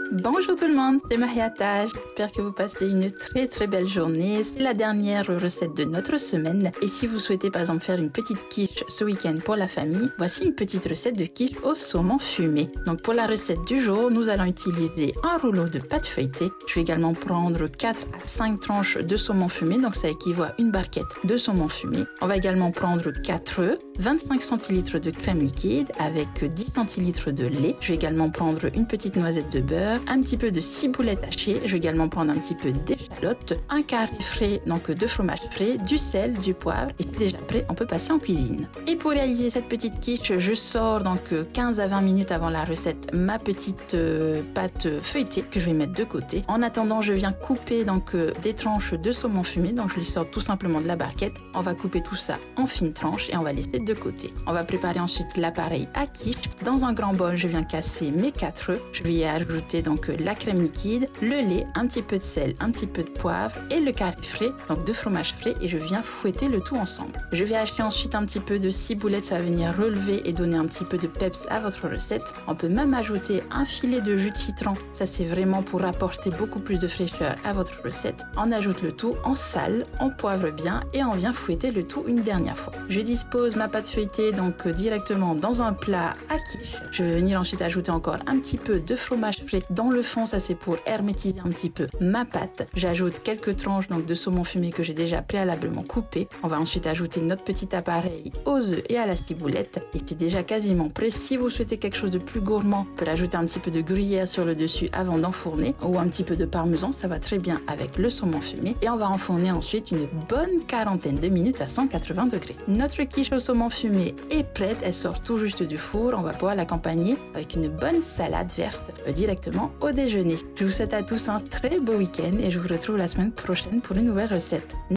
Bonjour tout le monde, c'est Mahiata. J'espère que vous passez une très belle journée. C'est la dernière recette de notre semaine. Et si vous souhaitez par exemple faire une petite quiche ce week-end pour la famille, voici une petite recette de quiche au saumon fumé. Donc pour la recette du jour, nous allons utiliser un rouleau de pâte feuilletée. Je vais également prendre 4 à 5 tranches de saumon fumé, donc ça équivaut à une barquette de saumon fumé. On va également prendre 4 œufs, 25 centilitres de crème liquide avec 10 centilitres de lait. Je vais également prendre une petite noisette de beurre, un petit peu de ciboulette hachée. Je vais également prendre un petit peu d'échalote, un carré frais, donc de fromage frais, du sel, du poivre. Et c'est déjà prêt, on peut passer en cuisine. Et pour réaliser cette petite quiche, je sors donc 15 à 20 minutes avant la recette ma petite pâte feuilletée que je vais mettre de côté. En attendant, je viens couper donc des tranches de saumon fumé. Donc je les sors tout simplement de la barquette. On va couper tout ça en fines tranches et on va laisser de côté. On va préparer ensuite l'appareil à quiche. Dans un grand bol, je viens casser mes 4 œufs. Je vais y ajouter donc la crème liquide, le lait, un petit peu de sel, un petit peu de poivre et le carré frais, donc de fromage frais, et je viens fouetter le tout ensemble. Je vais hacher ensuite un petit peu de ciboulette, ça va venir relever et donner un petit peu de peps à votre recette. On peut même ajouter un filet de jus de citron. Ça, c'est vraiment pour apporter beaucoup plus de fraîcheur à votre recette. On ajoute le tout, on sale, on poivre bien et on vient fouetter le tout une dernière fois. Je dispose ma pâte feuilletée donc directement dans un plat à quiche. Je vais venir ensuite ajouter encore un petit peu de fromage frais dans le fond, ça c'est pour hermétiser un petit peu ma pâte. J'ajoute quelques tranches donc de saumon fumé que j'ai déjà préalablement coupé. On va ensuite ajouter notre petit appareil aux œufs et à la ciboulette et c'est déjà quasiment prêt. Si vous souhaitez quelque chose de plus gourmand, vous pouvez ajouter un petit peu de gruyère sur le dessus avant d'enfourner ou un petit peu de parmesan, ça va très bien avec le saumon fumé et on va enfourner ensuite une bonne quarantaine de minutes à 180 degrés. Notre quiche au saumon fumé est prête, elle sort tout juste du four. On va pouvoir l'accompagner avec une bonne salade verte directement au déjeuner. Je vous souhaite à tous un très beau week-end et je vous retrouve la semaine prochaine pour une nouvelle recette.